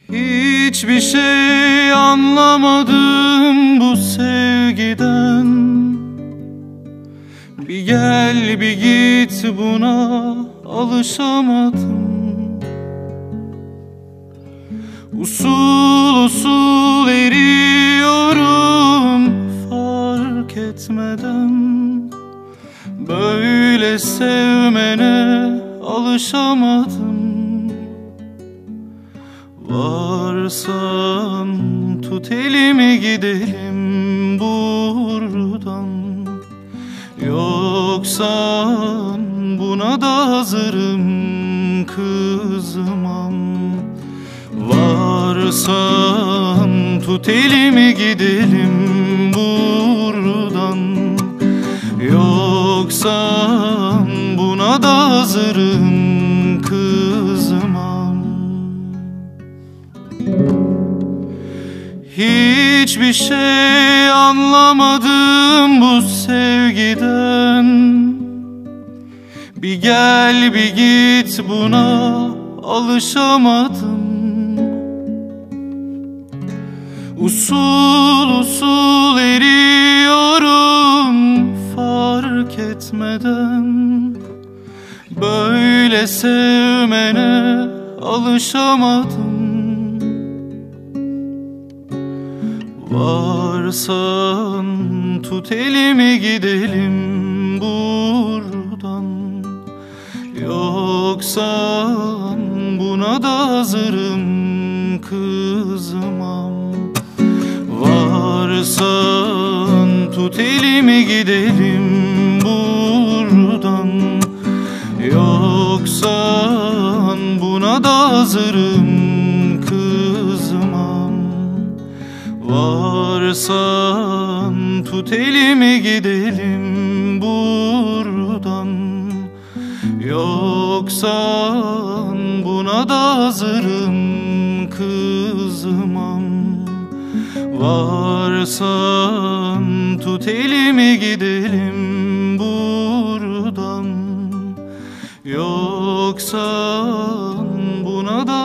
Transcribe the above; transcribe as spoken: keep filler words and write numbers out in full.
Hiçbir şey anlamadım bu sevgiden. Bir gel bir git, buna alışamadım. Usul usul eriyorum fark etmeden. Böyle sevmene alışamadım. Varsan tut elimi, gidelim buradan. Yoksa buna da hazırım, kızmam. Varsan tut elimi, gidelim buradan. Yoksa buna da hazırım, kızmam. Hiçbir şey anlamadım bu sevgiden. Bir gel bir git, buna alışamadım. Usul usul eriyorum fark etmeden. Böyle sevmene alışamadım. Varsan tut elimi, gidelim buradan. Yoksa buna da hazırım, kızmam. Varsan tut elimi, gidelim buradan. Yoksa buna da hazırım, kızmam. Varsan tut elimi, gidelim buradan. Yoksa buna da hazırım, kızmam. Varsan tut elimi, gidelim buradan. Yoksa buna da